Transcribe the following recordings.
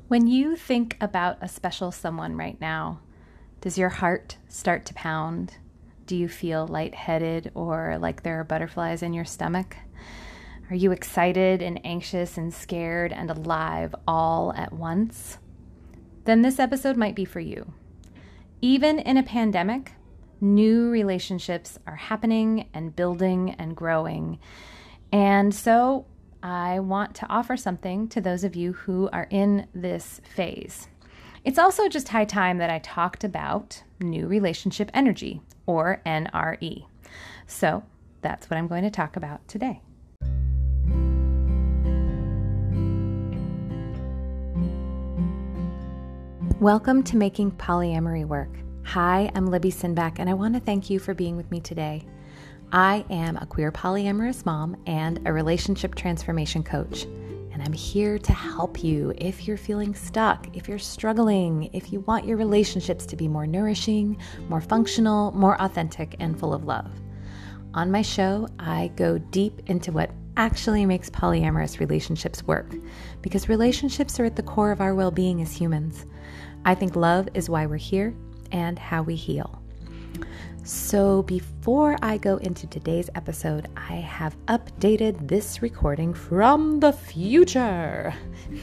When you think about a special someone right now, does your heart start to pound? Do you feel lightheaded or like there are butterflies in your stomach? Are you excited and anxious and scared and alive all at once? Then this episode might be for you. Even in a pandemic, new relationships are happening and building and growing. And so I want to offer something to those of you who are in this phase. It's also just high time that I talked about new relationship energy, or NRE. So that's what I'm going to talk about today. Welcome to Making Polyamory Work. Hi, I'm Libby Sinback, and I want to thank you for being with me today. I am a queer polyamorous mom and a relationship transformation coach, and I'm here to help you if you're feeling stuck, if you're struggling, if you want your relationships to be more nourishing, more functional, more authentic, and full of love. On my show, I go deep into what actually makes polyamorous relationships work, because relationships are at the core of our well-being as humans. I think love is why we're here and how we heal. So before I go into today's episode, I have updated this recording from the future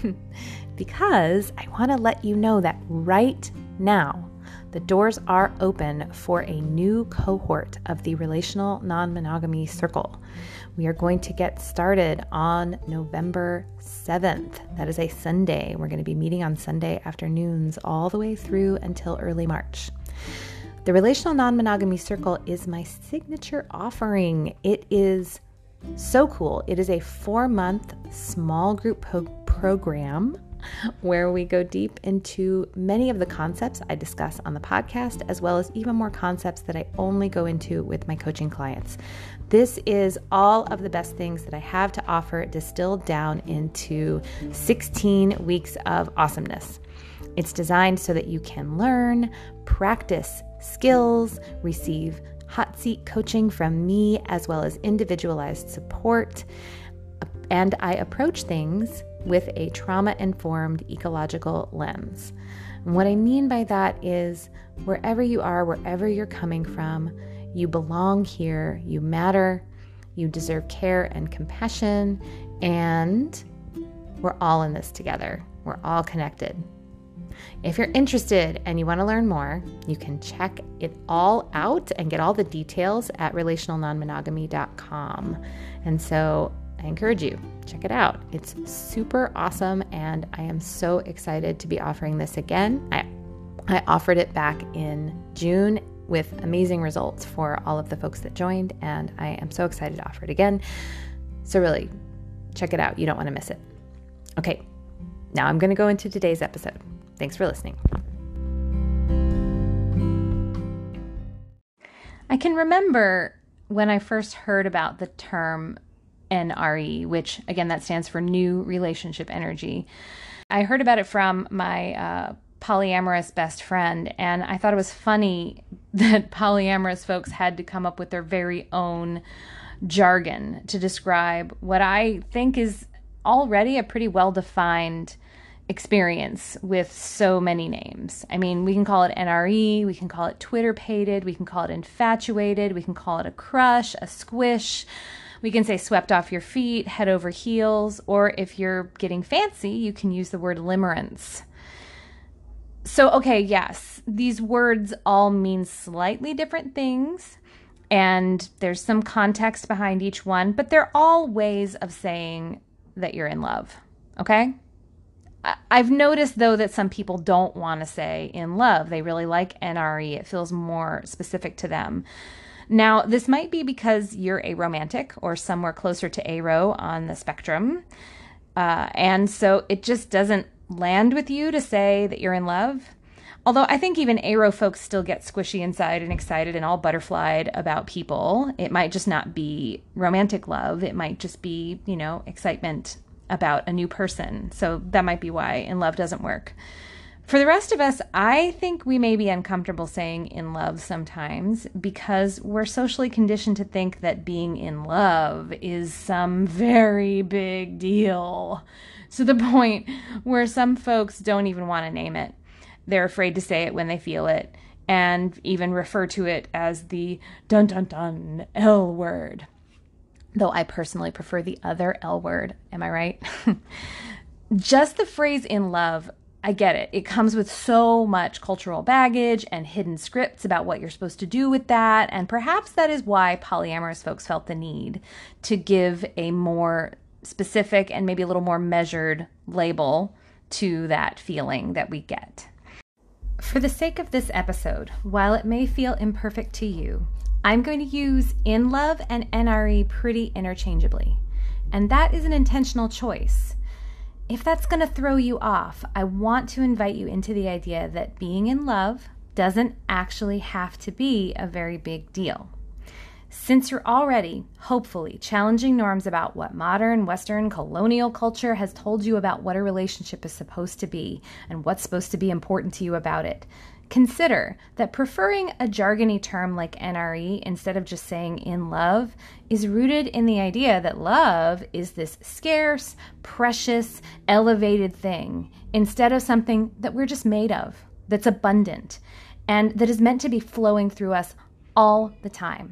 because I want to let you know that right now, the doors are open for a new cohort of the Relational Non-Monogamy Circle. We are going to get started on November 7th. That is a Sunday. We're going to be meeting on Sunday afternoons all the way through until early March. The Relational Non-Monogamy Circle is my signature offering. It is so cool. It is a 4-month small group program where we go deep into many of the concepts I discuss on the podcast, as well as even more concepts that I only go into with my coaching clients. This is all of the best things that I have to offer distilled down into 16 weeks of awesomeness. It's designed so that you can learn, practice skills, receive hot seat coaching from me, as well as individualized support. And I approach things with a trauma-informed ecological lens. And what I mean by that is wherever you are, wherever you're coming from, you belong here, you matter, you deserve care and compassion, and we're all in this together. We're all connected. If you're interested and you want to learn more, you can check it all out and get all the details at relationalnonmonogamy.com. And so I encourage you, check it out. It's super awesome, and I am so excited to be offering this again. I offered it back in June with amazing results for all of the folks that joined, and I am so excited to offer it again. So really, check it out. You don't want to miss it. Okay, now I'm going to go into today's episode. Thanks for listening. I can remember when I first heard about the term NRE, which again, that stands for New Relationship Energy. I heard about it from my polyamorous best friend, and I thought it was funny that polyamorous folks had to come up with their very own jargon to describe what I think is already a pretty well-defined experience with so many names. I mean, we can call it NRE, we can call it Twitter-pated, we can call it infatuated, we can call it a crush, a squish, we can say swept off your feet, head over heels, or if you're getting fancy, you can use the word limerence. So, okay, yes, these words all mean slightly different things, and there's some context behind each one, but they're all ways of saying that you're in love, okay? I've noticed, though, that some people don't want to say in love. They really like NRE. It feels more specific to them. Now, this might be because you're aromantic or somewhere closer to aro on the spectrum. And so it just doesn't land with you to say that you're in love. Although I think even aro folks still get squishy inside and excited and all butterflied about people. It might just not be romantic love. It might just be, excitement about a new person. So that might be why in love doesn't work. For the rest of us, I think we may be uncomfortable saying in love sometimes because we're socially conditioned to think that being in love is some very big deal. To the point where some folks don't even want to name it. They're afraid to say it when they feel it and even refer to it as the dun dun dun L word. Though I personally prefer the other L word. Am I right? Just the phrase in love, I get it. It comes with so much cultural baggage and hidden scripts about what you're supposed to do with that. And perhaps that is why polyamorous folks felt the need to give a more specific and maybe a little more measured label to that feeling that we get. For the sake of this episode, while it may feel imperfect to you, I'm going to use in love and NRE pretty interchangeably. And that is an intentional choice. If that's going to throw you off, I want to invite you into the idea that being in love doesn't actually have to be a very big deal. Since you're already, hopefully, challenging norms about what modern, Western, colonial culture has told you about what a relationship is supposed to be and what's supposed to be important to you about it, consider that preferring a jargony term like NRE instead of just saying in love is rooted in the idea that love is this scarce, precious, elevated thing instead of something that we're just made of, that's abundant, and that is meant to be flowing through us all the time.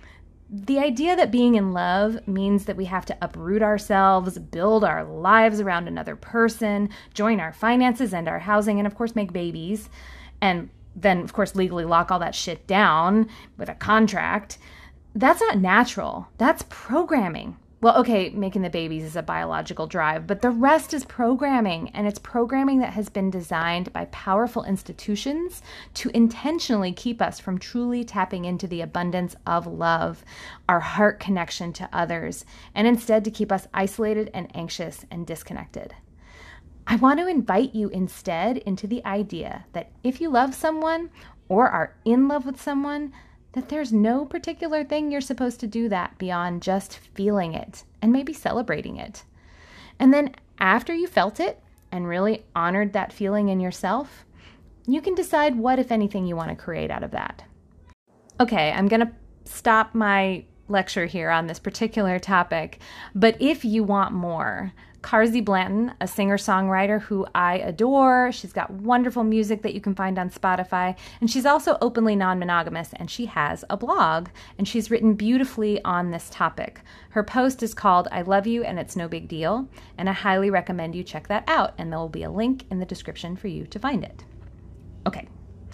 The idea that being in love means that we have to uproot ourselves, build our lives around another person, join our finances and our housing, and of course make babies, and then, of course, legally lock all that shit down with a contract, that's not natural. That's programming. Well, okay, making the babies is a biological drive, but the rest is programming, and it's programming that has been designed by powerful institutions to intentionally keep us from truly tapping into the abundance of love, our heart connection to others, and instead to keep us isolated and anxious and disconnected. I want to invite you instead into the idea that if you love someone or are in love with someone, that there's no particular thing you're supposed to do that beyond just feeling it and maybe celebrating it. And then after you felt it and really honored that feeling in yourself, you can decide what, if anything, you want to create out of that. Okay, I'm going to stop my lecture here on this particular topic, but if you want more, Carsey Blanton, a singer-songwriter who I adore. She's got wonderful music that you can find on Spotify, and she's also openly non-monogamous, and she has a blog, and she's written beautifully on this topic. Her post is called I Love You and It's No Big Deal, and I highly recommend you check that out, and there will be a link in the description for you to find it. Okay,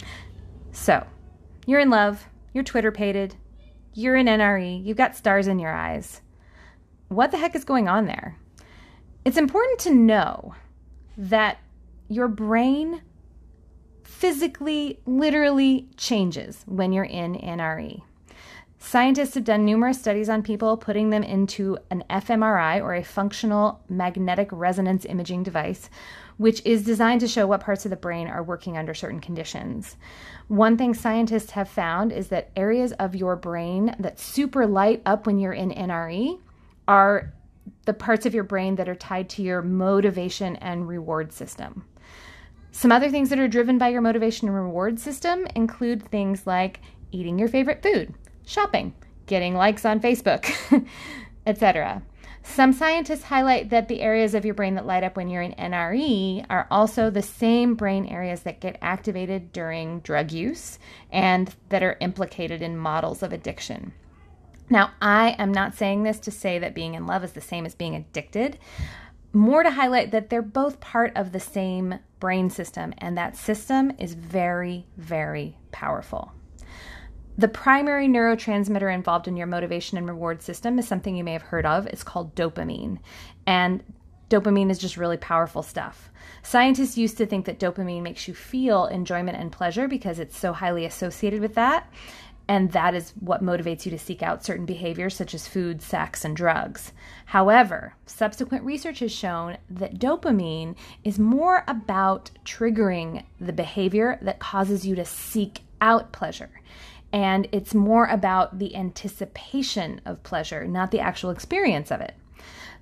so you're in love, you're Twitter-pated, you're in NRE, you've got stars in your eyes. What the heck is going on there? It's important to know that your brain physically, literally changes when you're in NRE. Scientists have done numerous studies on people, putting them into an fMRI, or a functional magnetic resonance imaging device, which is designed to show what parts of the brain are working under certain conditions. One thing scientists have found is that areas of your brain that super light up when you're in NRE are the parts of your brain that are tied to your motivation and reward system. Some other things that are driven by your motivation and reward system include things like eating your favorite food, shopping, getting likes on Facebook, etc. Some scientists highlight that the areas of your brain that light up when you're in NRE are also the same brain areas that get activated during drug use and that are implicated in models of addiction. Now, I am not saying this to say that being in love is the same as being addicted, more to highlight that they're both part of the same brain system, and that system is very, very powerful. The primary neurotransmitter involved in your motivation and reward system is something you may have heard of. It's called dopamine, and dopamine is just really powerful stuff. Scientists used to think that dopamine makes you feel enjoyment and pleasure because it's so highly associated with that. And that is what motivates you to seek out certain behaviors such as food, sex, and drugs. However, subsequent research has shown that dopamine is more about triggering the behavior that causes you to seek out pleasure. And it's more about the anticipation of pleasure, not the actual experience of it.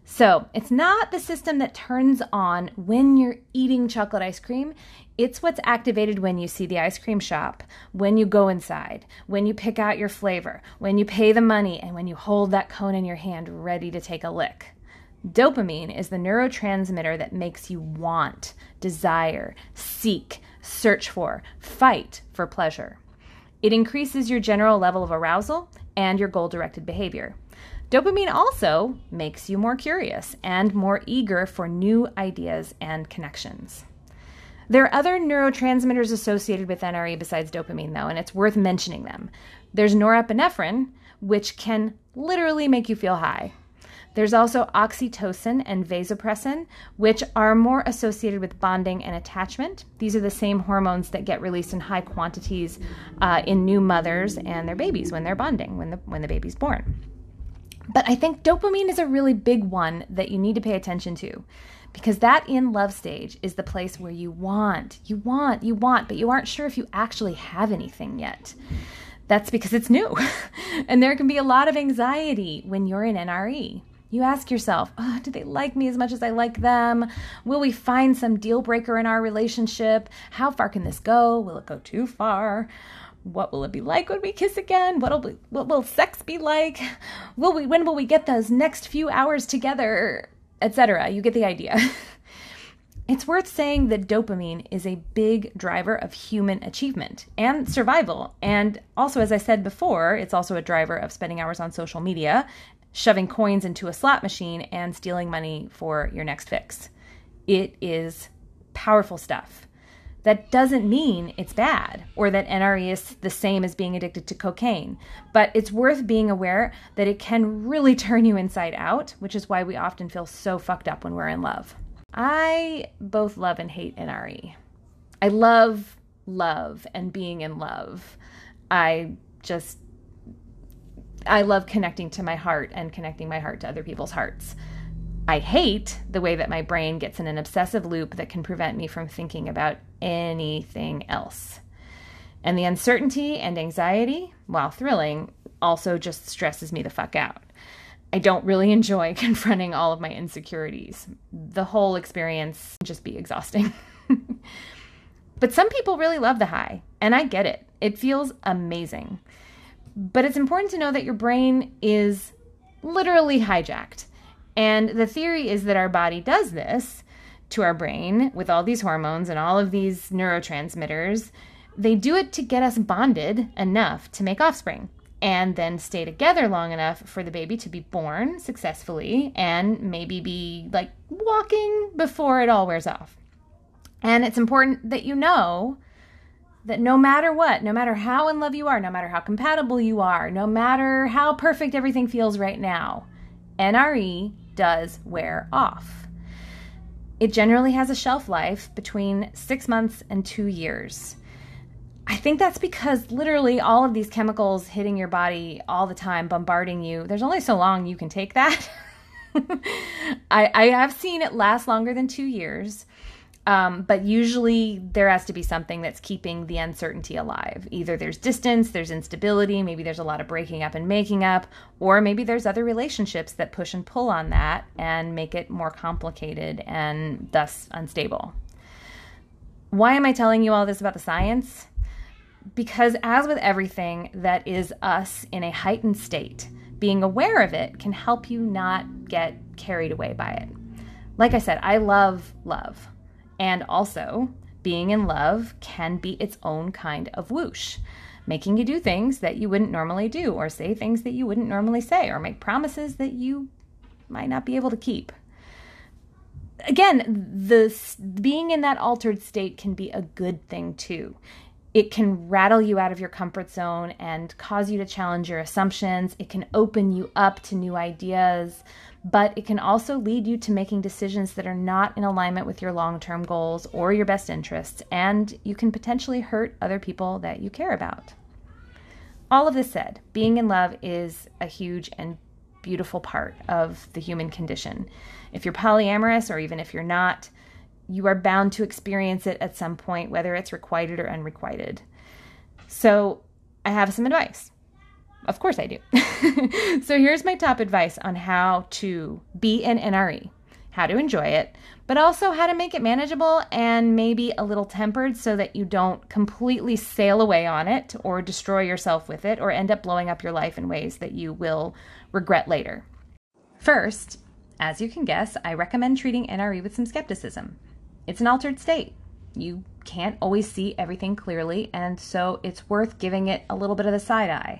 So it's not the system that turns on when you're eating chocolate ice cream. It's what's activated when you see the ice cream shop, when you go inside, when you pick out your flavor, when you pay the money, and when you hold that cone in your hand ready to take a lick. Dopamine is the neurotransmitter that makes you want, desire, seek, search for, fight for pleasure. It increases your general level of arousal and your goal-directed behavior. Dopamine also makes you more curious and more eager for new ideas and connections. There are other neurotransmitters associated with NRE besides dopamine, though, and it's worth mentioning them. There's norepinephrine, which can literally make you feel high. There's also oxytocin and vasopressin, which are more associated with bonding and attachment. These are the same hormones that get released in high quantities in new mothers and their babies when they're bonding, when the baby's born. But I think dopamine is a really big one that you need to pay attention to, because that in-love stage is the place where you want, but you aren't sure if you actually have anything yet. That's because it's new. And there can be a lot of anxiety when you're in NRE. You ask yourself, do they like me as much as I like them? Will we find some deal breaker in our relationship? How far can this go? Will it go too far? What will it be like when we kiss again? What will sex be like? When will we get those next few hours together? Etc. You get the idea. It's worth saying that dopamine is a big driver of human achievement and survival. And also, as I said before, it's also a driver of spending hours on social media, shoving coins into a slot machine, and stealing money for your next fix. It is powerful stuff. That doesn't mean it's bad or that NRE is the same as being addicted to cocaine, but it's worth being aware that it can really turn you inside out, which is why we often feel so fucked up when we're in love. I both love and hate NRE. I love and being in love. I love connecting to my heart and connecting my heart to other people's hearts. I hate the way that my brain gets in an obsessive loop that can prevent me from thinking about anything else. And the uncertainty and anxiety, while thrilling, also just stresses me the fuck out. I don't really enjoy confronting all of my insecurities. The whole experience can just be exhausting. But some people really love the high, and I get it. It feels amazing. But it's important to know that your brain is literally hijacked. And the theory is that our body does this to our brain with all these hormones and all of these neurotransmitters. They do it to get us bonded enough to make offspring and then stay together long enough for the baby to be born successfully and maybe be like walking before it all wears off. And it's important that you know that no matter what, no matter how in love you are, no matter how compatible you are, no matter how perfect everything feels right now, NRE does wear off. It generally has a shelf life between 6 months and 2 years. I think that's because literally all of these chemicals hitting your body all the time, bombarding you, there's only so long you can take that. I have seen it last longer than 2 years. But usually there has to be something that's keeping the uncertainty alive. Either there's distance, there's instability, maybe there's a lot of breaking up and making up, or maybe there's other relationships that push and pull on that and make it more complicated and thus unstable. Why am I telling you all this about the science? Because as with everything that is us in a heightened state, being aware of it can help you not get carried away by it. Like I said, I love love. And also, being in love can be its own kind of whoosh, making you do things that you wouldn't normally do, or say things that you wouldn't normally say, or make promises that you might not be able to keep. Again, being in that altered state can be a good thing too. It can rattle you out of your comfort zone and cause you to challenge your assumptions. It can open you up to new ideas, but it can also lead you to making decisions that are not in alignment with your long-term goals or your best interests, and you can potentially hurt other people that you care about. All of this said, being in love is a huge and beautiful part of the human condition. If you're polyamorous, or even if you're not, you are bound to experience it at some point, whether it's requited or unrequited. So I have some advice. of course I do. So here's my top advice on how to be an NRE, how to enjoy it, but also how to make it manageable and maybe a little tempered so that you don't completely sail away on it or destroy yourself with it or end up blowing up your life in ways that you will regret later. First, as you can guess, I recommend treating NRE with some skepticism. It's an altered state. You can't always see everything clearly, and so it's worth giving it a little bit of the side eye.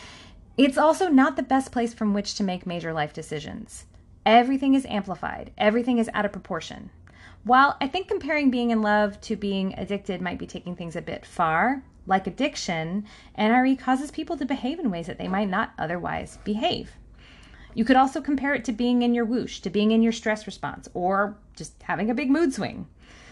It's also not the best place from which to make major life decisions. Everything is amplified. Everything is out of proportion. While I think comparing being in love to being addicted might be taking things a bit far, like addiction, NRE causes people to behave in ways that they might not otherwise behave. You could also compare it to being in your whoosh, to being in your stress response, or just having a big mood swing.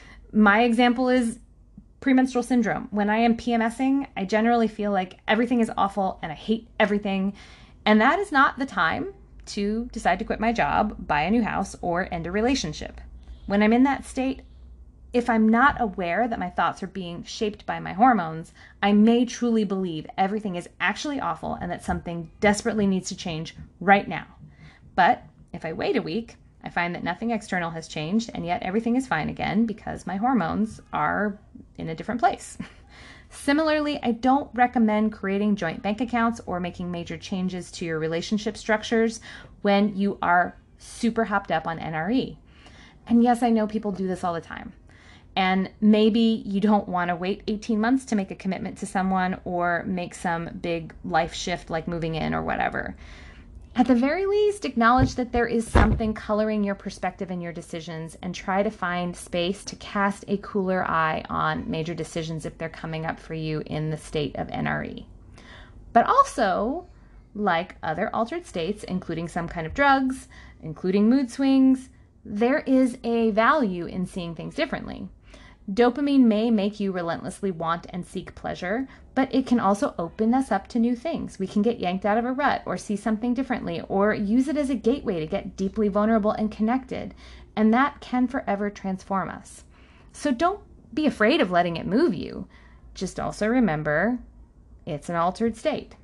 My example is premenstrual syndrome. When I am PMSing, I generally feel like everything is awful and I hate everything. And that is not the time to decide to quit my job, buy a new house, or end a relationship. When I'm in that state, if I'm not aware that my thoughts are being shaped by my hormones, I may truly believe everything is actually awful and that something desperately needs to change right now. But if I wait a week, I find that nothing external has changed and yet everything is fine again because my hormones are in a different place. Similarly, I don't recommend creating joint bank accounts or making major changes to your relationship structures when you are super hopped up on NRE. And yes, I know people do this all the time. And maybe you don't want to wait 18 months to make a commitment to someone or make some big life shift like moving in or whatever. At the very least, acknowledge that there is something coloring your perspective and your decisions and try to find space to cast a cooler eye on major decisions if they're coming up for you in the state of NRE. But also, like other altered states, including some kind of drugs, including mood swings, there is a value in seeing things differently. Dopamine may make you relentlessly want and seek pleasure, but it can also open us up to new things. We can get yanked out of a rut or see something differently or use it as a gateway to get deeply vulnerable and connected, and that can forever transform us. So don't be afraid of letting it move you. Just also remember, it's an altered state.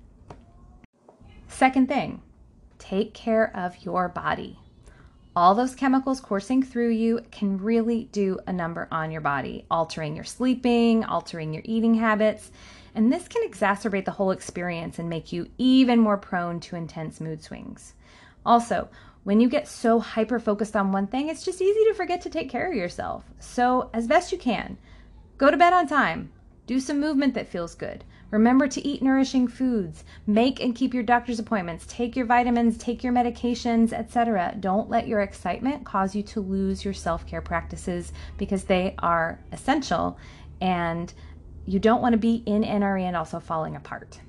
Second thing, take care of your body. All those chemicals coursing through you can really do a number on your body, altering your sleeping, altering your eating habits, and this can exacerbate the whole experience and make you even more prone to intense mood swings. Also, when you get so hyper-focused on one thing, it's just easy to forget to take care of yourself. So, as best you can, go to bed on time. Do some movement that feels good. Remember to eat nourishing foods. Make and keep your doctor's appointments. Take your vitamins, take your medications, etc. Don't let your excitement cause you to lose your self-care practices because they are essential and you don't want to be in NRE and also falling apart.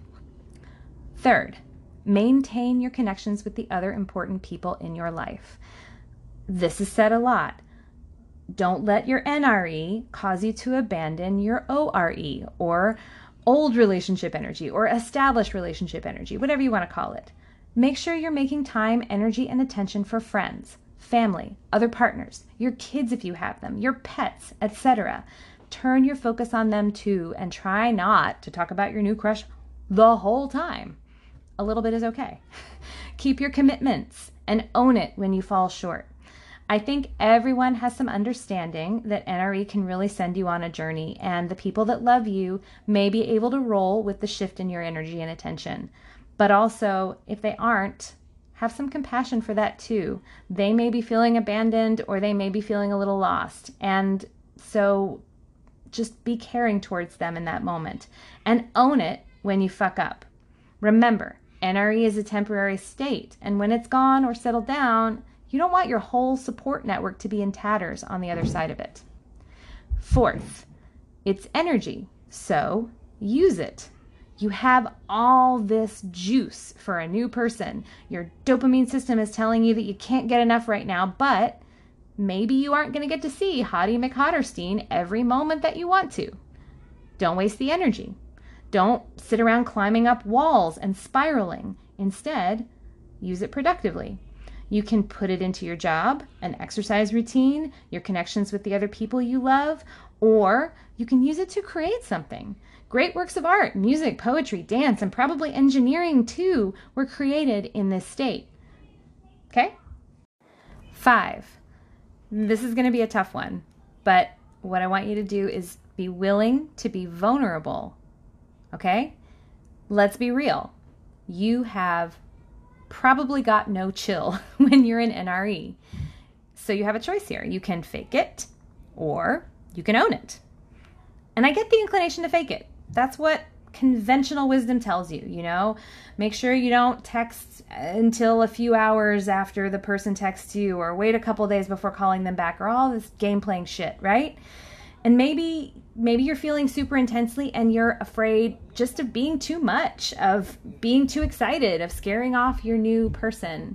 Third, maintain your connections with the other important people in your life. This is said a lot. Don't let your NRE cause you to abandon your ORE or old relationship energy or established relationship energy, whatever you want to call it. Make sure you're making time, energy, and attention for friends, family, other partners, your kids if you have them, your pets, etc. Turn your focus on them too and try not to talk about your new crush the whole time. A little bit is okay. Keep your commitments and own it when you fall short. I think everyone has some understanding that NRE can really send you on a journey, and the people that love you may be able to roll with the shift in your energy and attention. But also, if they aren't, have some compassion for that too. They may be feeling abandoned or they may be feeling a little lost. And so just be caring towards them in that moment and own it when you fuck up. Remember, NRE is a temporary state, and when it's gone or settled down, you don't want your whole support network to be in tatters on the other side of it. Fourth, it's energy, so use it. You have all this juice for a new person. Your dopamine system is telling you that you can't get enough right now, but maybe you aren't going to get to see Hottie McHotterstein every moment that you want to. Don't waste the energy. Don't sit around climbing up walls and spiraling. Instead, use it productively. You can put it into your job, an exercise routine, your connections with the other people you love, or you can use it to create something. Great works of art, music, poetry, dance, and probably engineering too were created in this state. Okay? 5. This is going to be a tough one, but what I want you to do is be willing to be vulnerable. Okay? Let's be real. You have probably got no chill when you're in NRE. So you have a choice here. You can fake it or you can own it. And I get the inclination to fake it. That's what conventional wisdom tells you, you know? Make sure you don't text until a few hours after the person texts you, or wait a couple days before calling them back, or all this game playing shit, right? And maybe you're feeling super intensely and you're afraid just of being too much, of being too excited, of scaring off your new person.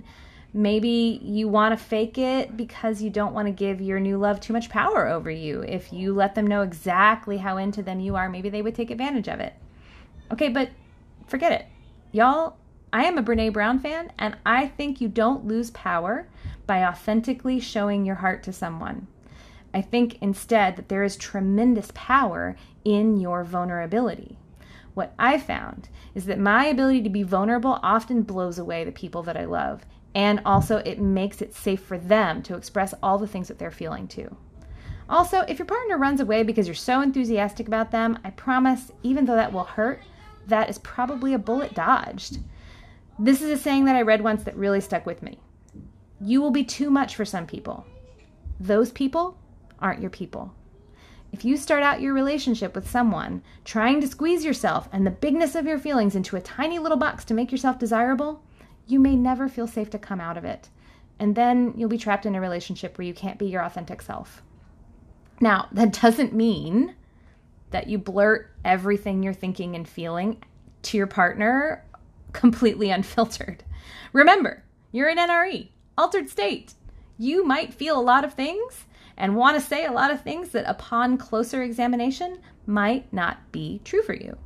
Maybe you want to fake it because you don't want to give your new love too much power over you. If you let them know exactly how into them you are, maybe they would take advantage of it. Okay, but forget it. Y'all, I am a Brené Brown fan, and I think you don't lose power by authentically showing your heart to someone. I think instead that there is tremendous power in your vulnerability. What I found is that my ability to be vulnerable often blows away the people that I love. And also it makes it safe for them to express all the things that they're feeling too. Also, if your partner runs away because you're so enthusiastic about them, I promise, even though that will hurt, that is probably a bullet dodged. This is a saying that I read once that really stuck with me. You will be too much for some people. Those people aren't your people. If you start out your relationship with someone trying to squeeze yourself and the bigness of your feelings into a tiny little box to make yourself desirable, you may never feel safe to come out of it. And then you'll be trapped in a relationship where you can't be your authentic self. Now, that doesn't mean that you blurt everything you're thinking and feeling to your partner completely unfiltered. Remember, you're in NRE, altered state. You might feel a lot of things and want to say a lot of things that upon closer examination might not be true for you.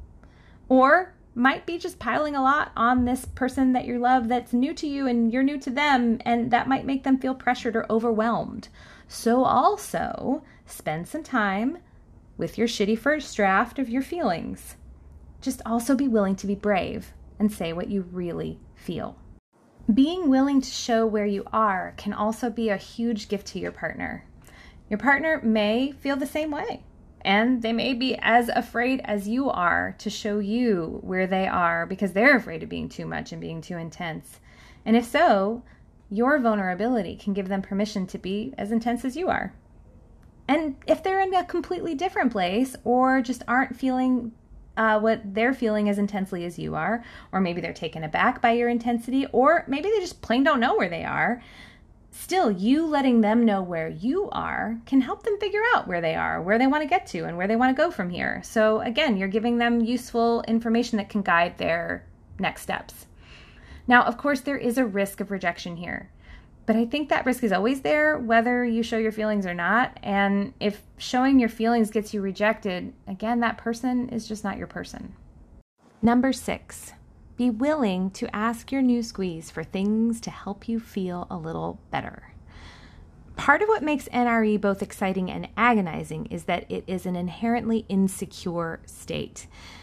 Or might be just piling a lot on this person that you love that's new to you and you're new to them, and that might make them feel pressured or overwhelmed. So also spend some time with your shitty first draft of your feelings. Just also be willing to be brave and say what you really feel. Being willing to show where you are can also be a huge gift to your partner. Your partner may feel the same way, and they may be as afraid as you are to show you where they are because they're afraid of being too much and being too intense. And if so, your vulnerability can give them permission to be as intense as you are. And if they're in a completely different place or just aren't feeling what they're feeling as intensely as you are, or maybe they're taken aback by your intensity, or maybe they just plain don't know where they are, still, you letting them know where you are can help them figure out where they are, where they want to get to, and where they want to go from here. So again, you're giving them useful information that can guide their next steps. Now, of course, there is a risk of rejection here, but I think that risk is always there, whether you show your feelings or not. And if showing your feelings gets you rejected, again, that person is just not your person. Number 6. Be willing to ask your new squeeze for things to help you feel a little better. Part of what makes NRE both exciting and agonizing is that it is an inherently insecure state.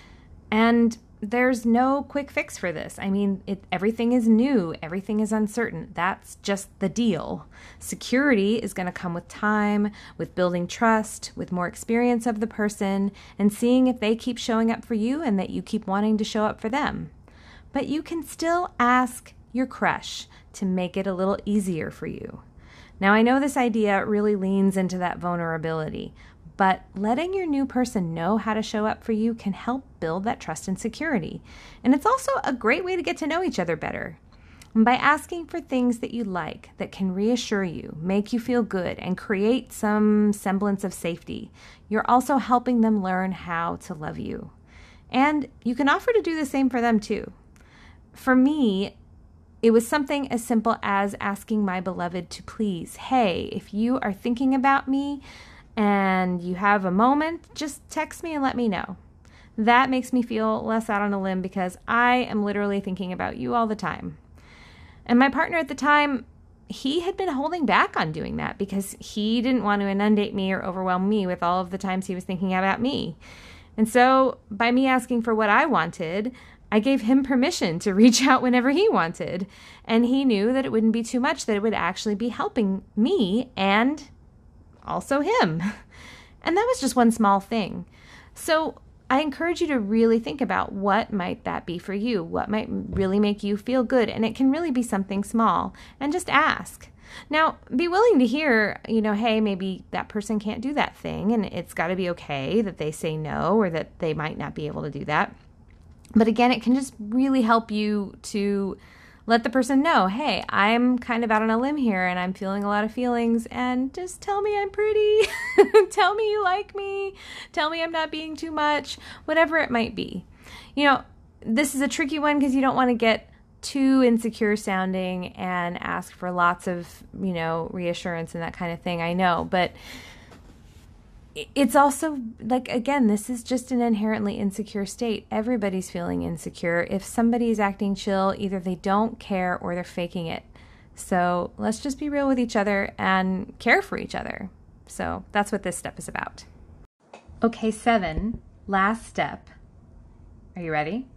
And there's no quick fix for this. I mean, everything is new, everything is uncertain. That's just the deal. Security is going to come with time, with building trust, with more experience of the person, and seeing if they keep showing up for you and that you keep wanting to show up for them. But you can still ask your crush to make it a little easier for you. Now, I know this idea really leans into that vulnerability, but letting your new person know how to show up for you can help build that trust and security. And it's also a great way to get to know each other better. And by asking for things that you like, that can reassure you, make you feel good, and create some semblance of safety, you're also helping them learn how to love you. And you can offer to do the same for them too. For me, it was something as simple as asking my beloved to please, hey, if you are thinking about me and you have a moment, just text me and let me know. That makes me feel less out on a limb because I am literally thinking about you all the time. And my partner at the time, he had been holding back on doing that because he didn't want to inundate me or overwhelm me with all of the times he was thinking about me. And so by me asking for what I wanted, I gave him permission to reach out whenever he wanted. And he knew that it wouldn't be too much, that it would actually be helping me and also him. And that was just one small thing. So I encourage you to really think about what might that be for you, what might really make you feel good. And it can really be something small, and just ask. Now, be willing to hear, hey, maybe that person can't do that thing, and it's got to be okay that they say no or that they might not be able to do that. But again, it can just really help you to let the person know, hey, I'm kind of out on a limb here and I'm feeling a lot of feelings, and just tell me I'm pretty. Tell me you like me. Tell me I'm not being too much, whatever it might be. This is a tricky one because you don't want to get too insecure sounding and ask for lots of, reassurance and that kind of thing. I know, but it's also again, this is just an inherently insecure state. Everybody's feeling insecure. If somebody's acting chill, either they don't care or they're faking it. So let's just be real with each other and care for each other. So that's what this step is about. Okay, 7, last step. Are you ready?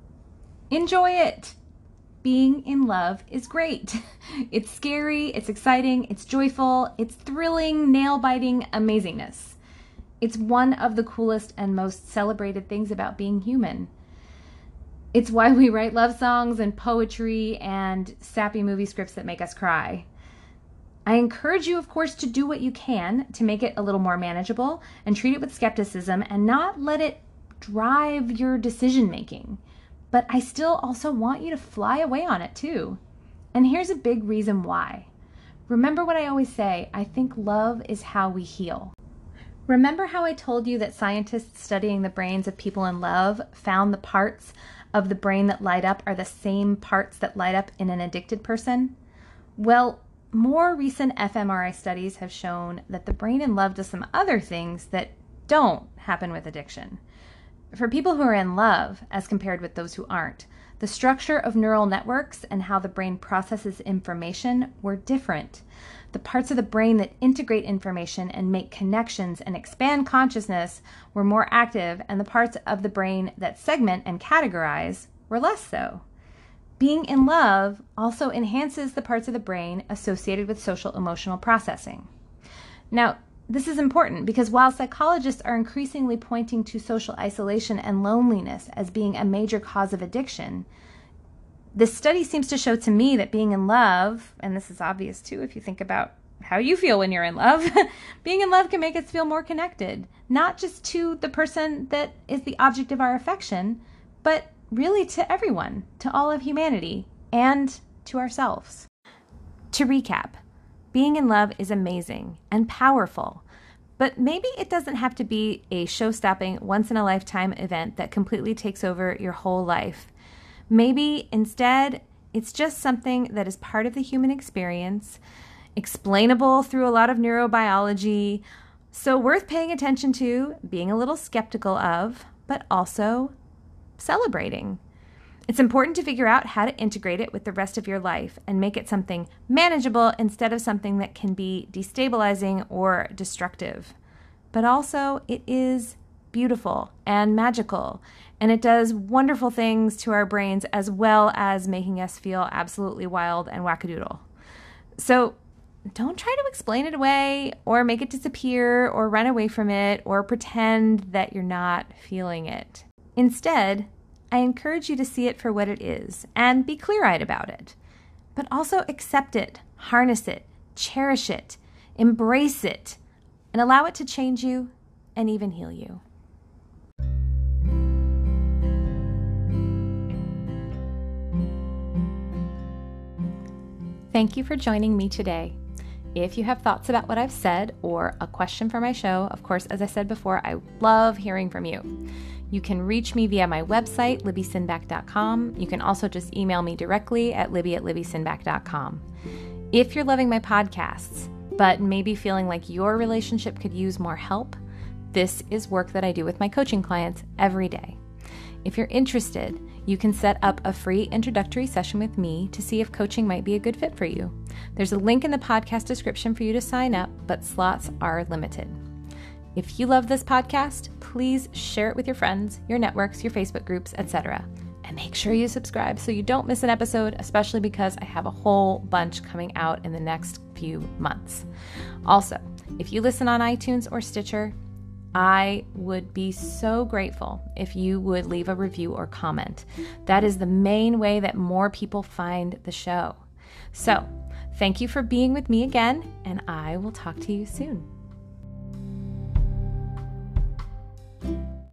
Enjoy it. Being in love is great. It's scary, it's exciting, it's joyful, it's thrilling, nail-biting amazingness. It's one of the coolest and most celebrated things about being human. It's why we write love songs and poetry and sappy movie scripts that make us cry. I encourage you, of course, to do what you can to make it a little more manageable and treat it with skepticism and not let it drive your decision making. But I still also want you to fly away on it too. And here's a big reason why. Remember what I always say, I think love is how we heal. Remember how I told you that scientists studying the brains of people in love found the parts of the brain that light up are the same parts that light up in an addicted person? Well, more recent fMRI studies have shown that the brain in love does some other things that don't happen with addiction. For people who are in love, as compared with those who aren't, the structure of neural networks and how the brain processes information were different. The parts of the brain that integrate information and make connections and expand consciousness were more active, and the parts of the brain that segment and categorize were less so. Being in love also enhances the parts of the brain associated with social emotional processing. Now, this is important because while psychologists are increasingly pointing to social isolation and loneliness as being a major cause of addiction, this study seems to show to me that being in love, and this is obvious too if you think about how you feel when you're in love, being in love can make us feel more connected, not just to the person that is the object of our affection, but really to everyone, to all of humanity, and to ourselves. To recap, being in love is amazing and powerful, but maybe it doesn't have to be a show-stopping, once-in-a-lifetime event that completely takes over your whole life. Maybe instead, it's just something that is part of the human experience, explainable through a lot of neurobiology, so worth paying attention to, being a little skeptical of, but also celebrating. It's important to figure out how to integrate it with the rest of your life and make it something manageable instead of something that can be destabilizing or destructive. But also, it is beautiful and magical, and it does wonderful things to our brains as well as making us feel absolutely wild and wackadoodle. So don't try to explain it away or make it disappear or run away from it or pretend that you're not feeling it. Instead, I encourage you to see it for what it is and be clear-eyed about it, but also accept it, harness it, cherish it, embrace it, and allow it to change you and even heal you. Thank you for joining me today. If you have thoughts about what I've said or a question for my show, of course, as I said before, I love hearing from you. You can reach me via my website, libbysinback.com. You can also just email me directly at libby@libbysinback.com. If you're loving my podcasts, but maybe feeling like your relationship could use more help, this is work that I do with my coaching clients every day. If you're interested, You can set up a free introductory session with me to see if coaching might be a good fit for you. There's a link in the podcast description for you to sign up, but slots are limited. If you love this podcast, please share it with your friends, your networks, your Facebook groups, etc. And make sure you subscribe so you don't miss an episode, especially because I have a whole bunch coming out in the next few months. Also, if you listen on iTunes or Stitcher, I would be so grateful if you would leave a review or comment. That is the main way that more people find the show. So, thank you for being with me again, and I will talk to you soon.